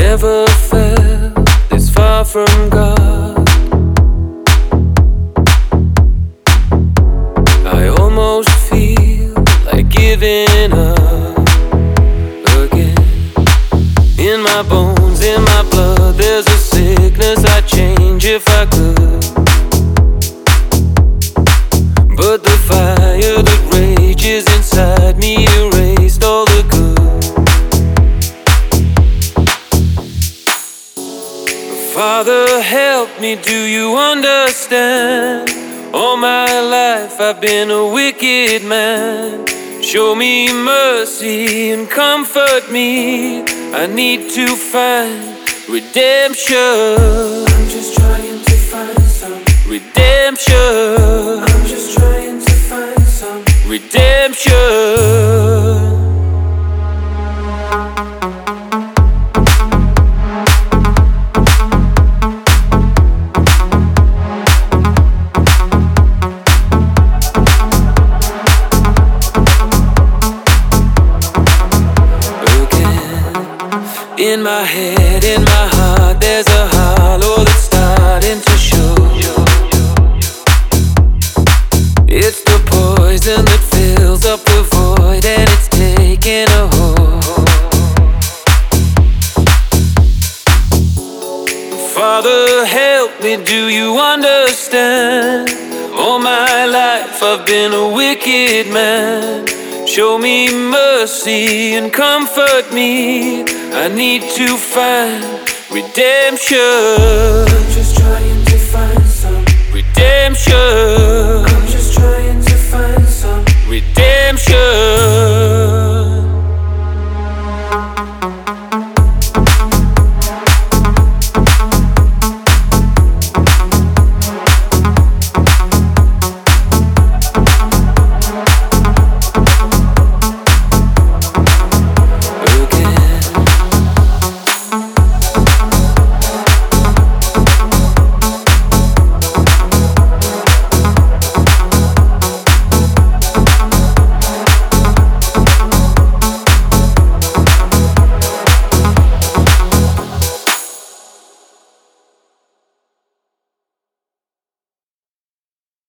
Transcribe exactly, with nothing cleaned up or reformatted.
never felt this far from God. I almost feel like giving up again. In my bones, in my blood, there's a sickness I'd change if I could. But the fire that rages inside me erased all the good. Father, help me, do you understand? All my life I've been a wicked man. Show me mercy and comfort me. I need to find redemption. I'm just trying to find some redemption. I'm just trying to find some redemption. In my head, in my heart, there's a hollow that's starting to show. It's the poison that fills up the void, and it's taking a hold. Father, help me, do you understand? All my life I've been a wicked man. Show me mercy and comfort me. I need to find redemption. I'm just trying to find some redemption. I'm just trying to find some redemption.